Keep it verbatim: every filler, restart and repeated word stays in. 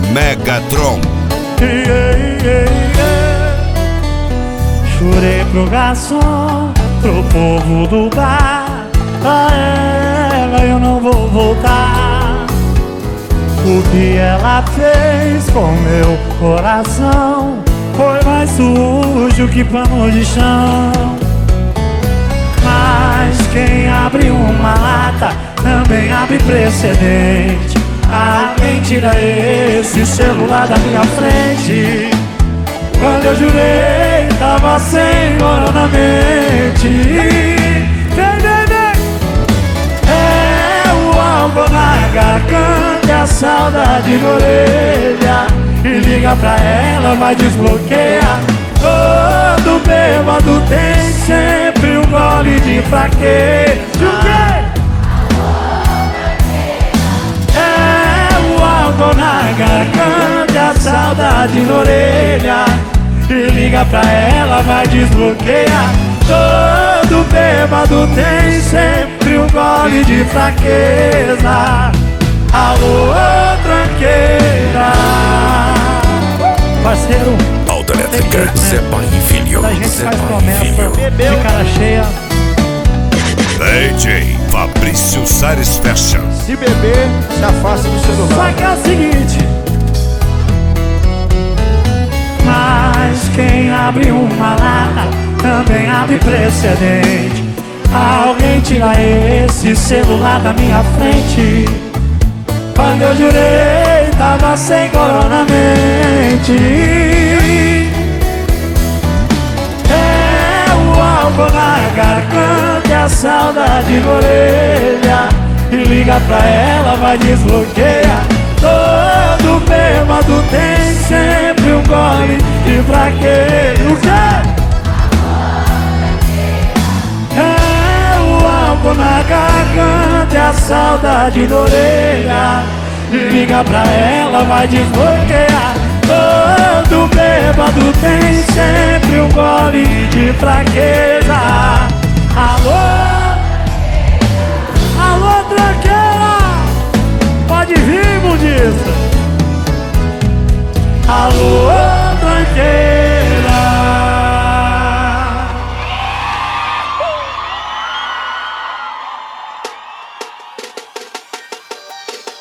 Megatron. Yeah, yeah, yeah. Chorei pro garçom, pro povo do bar. Pra ela eu não vou voltar. O que ela fez com meu coração foi mais sujo que pano de chão. Mas quem abre uma lata também abre precedente. Alguém tira esse celular da minha frente. Quando eu jurei, tava sem hora na mente. Vem, vem, vem. É o álcool na garganta e a saudade na orelha. E liga pra ela, vai desbloquear. Todo bêbado tem sempre um gole de fraqueza. O quê? Na garganta, a saudade na orelha. E liga pra ela, vai desbloquear. Todo bêbado tem sempre um gole de fraqueza. Alô, tranqueira. Parceiro, Autoelétrica, Zé Pai e Filho. a gente Zé faz Pai e promessa Filho. de cara cheia. D J Fabrício Sares Fashion. Se beber, se afasta do celular. Só que é o seguinte: mas quem abre uma lata também abre precedente. Alguém tira esse celular da minha frente. Quando eu jurei, tava sem corona mente. É o álcool na garganta e a saudade na orelha. E liga pra ela, vai desbloquear. Todo bêbado tem sempre um gole de fraqueza. O quê? É o álcool na garganta e a saudade na orelha. E liga pra ela, vai desbloquear. Todo bêbado tem sempre um gole de fraqueza. Alô? Alô, tranqueira! Pode vir, mundista! Alô, tranqueira!